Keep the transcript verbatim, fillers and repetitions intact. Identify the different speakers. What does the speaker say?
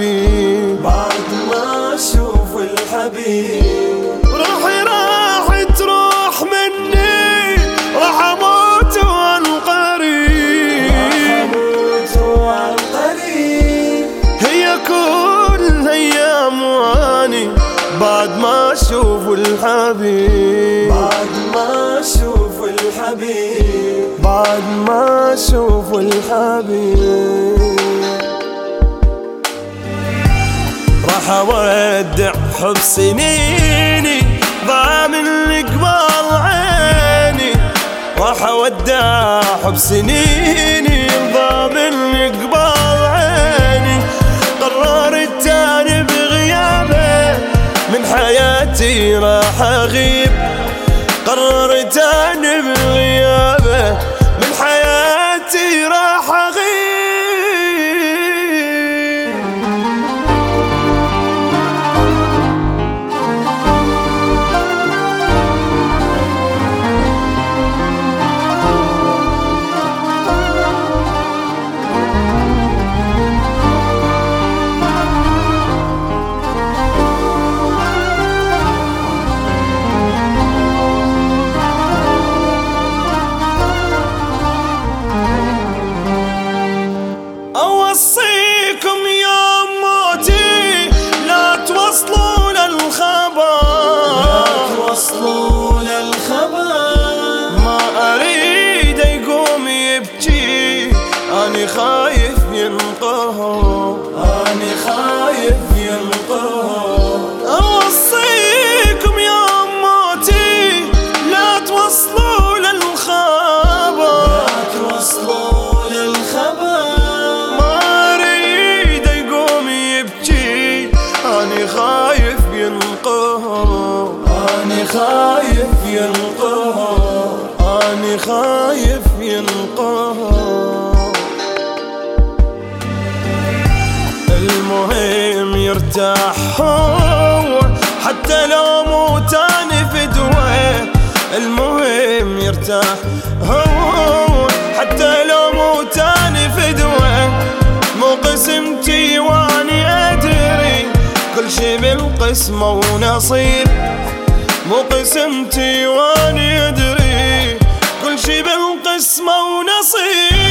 Speaker 1: الحبيب
Speaker 2: بعد ما اشوف الحبيب.
Speaker 1: روحي راح تروح مني، راح اموت عن قريب،
Speaker 2: راح اموت عن قريب.
Speaker 1: هي كل ايام واني بعد ما اشوف الحبيب،
Speaker 2: بعد ما اشوف الحبيب،
Speaker 1: بعد ما اشوف الحبيب. راح اودع حب سنيني ضاع من قبال عيني، راح اودع حب سنيني ضاع من قبال عيني. قررت اني بغيابه من حياتي راح اغيب، قررت اني بغيابه من حياتي راح اغيب. أوصيكم يوم موتي لا توصلون الخبر،
Speaker 2: لا توصلون الخبر.
Speaker 1: ما أريد يقوم يبكي أني خايف ينقهر،
Speaker 2: أني خايف ينقهر.
Speaker 1: أوصيكم يوم موتي لا توصلون الخبر،
Speaker 2: لا توصلون الخبر.
Speaker 1: أني خايف ينقهر،
Speaker 2: أني خايف ينقهر.
Speaker 1: أني خايف ينقهر. المهم يرتاح هو حتى لو مو تاني فدوة، المهم يرتاح هو حتى لو مو تاني فدوة. مو قسمتي واني أدري كل شي بالقسمة ونصيب، مو قسمتي واني ادري كل شي بالقسمة ونصيب.